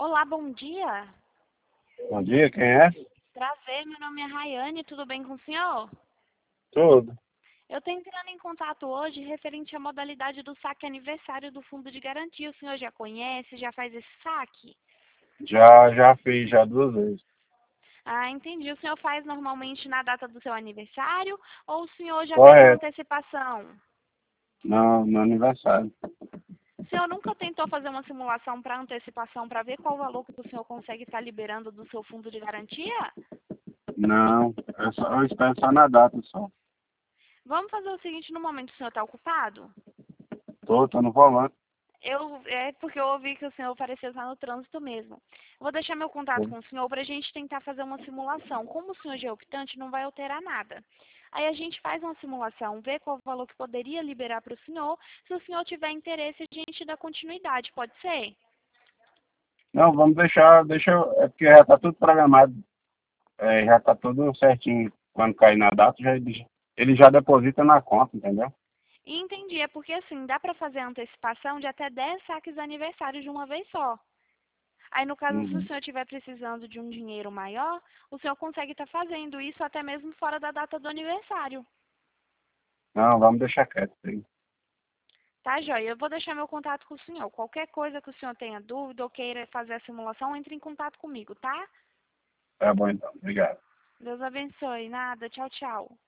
Olá, bom dia. Bom dia, quem é? Prazer, meu nome é Rayane, tudo bem com o senhor? Tudo. Eu estou entrando em contato hoje referente à modalidade do saque aniversário do Fundo de Garantia. O senhor já conhece, já faz esse saque? Já fiz já 2 vezes. Ah, entendi. O senhor faz normalmente na data do seu aniversário ou o senhor já fez uma Correto. antecipação? Não, no aniversário. O senhor nunca tentou fazer uma simulação para antecipação para ver qual o valor que o senhor consegue estar liberando do seu fundo de garantia? Não, eu espero só na data só. Vamos fazer o seguinte, no momento o senhor está ocupado? Tô no volante. É porque eu ouvi que o senhor parecia estar no trânsito mesmo. Vou deixar meu contato com o senhor para a gente tentar fazer uma simulação. Como o senhor já é optante, não vai alterar nada. Aí a gente faz uma simulação, vê qual o valor que poderia liberar para o senhor. Se o senhor tiver interesse, a gente dá continuidade, pode ser? Não, vamos é porque já tá tudo programado, já tá tudo certinho. Quando cair na data, ele já deposita na conta, entendeu? E entendi, é porque assim, dá para fazer a antecipação de até 10 saques aniversários de uma vez só. Aí, no caso, se o Uhum. senhor estiver precisando de um dinheiro maior, o senhor consegue estar fazendo isso até mesmo fora da data do aniversário. Não, vamos deixar quieto isso aí. Tá, joia? Eu vou deixar meu contato com o senhor. Qualquer coisa que o senhor tenha dúvida ou queira fazer a simulação, entre em contato comigo, tá? Tá bom então, obrigado. Deus abençoe. Nada. Tchau, tchau.